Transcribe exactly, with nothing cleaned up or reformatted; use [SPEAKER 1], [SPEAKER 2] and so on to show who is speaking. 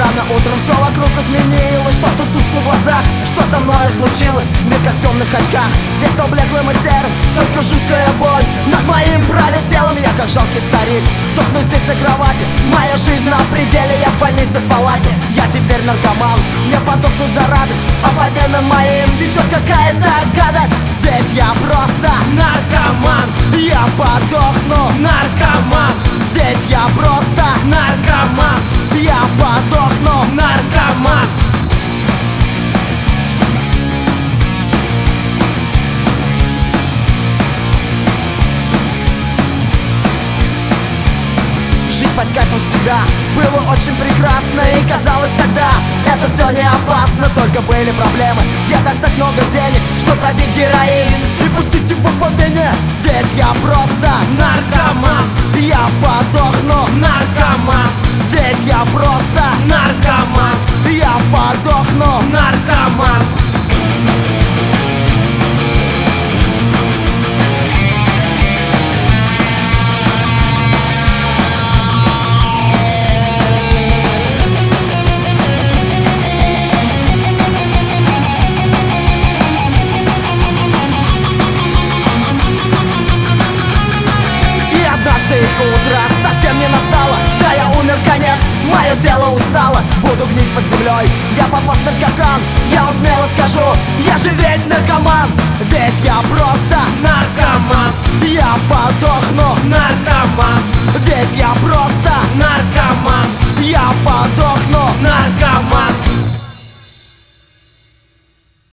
[SPEAKER 1] Рано утром все вокруг изменилось, что-то тускло в глазах. Что со мной случилось? Мир как в темных очках, весь стал блеклым и серым, только жуткая боль над моим правым телом. Я как жалкий старик, дохну здесь на кровати. Моя жизнь на пределе, я в больнице в палате. Я теперь наркоман, мне подохнуть за радость, а по венам моим течет какая-то гадость. Ведь я просто наркоман, я подохну, наркоман. Ведь я просто наркоман, я подохну, наркоман. Жить под кайфом всегда было очень прекрасно, и казалось тогда это все не опасно. Только были проблемы, где достать много денег, что пробить героин и пустить его по вене. Ведь я просто наркоман, я подохну, наркоман. Ведь я просто наркоман, я подохну, наркоман. Утро совсем не настало, да я умер, конец, мое тело устало. Буду гнить под землей, я попал в смерть капкан. Я вам смело скажу, я же ведь наркоман. Ведь я просто наркоман, я подохну, наркоман. Ведь я просто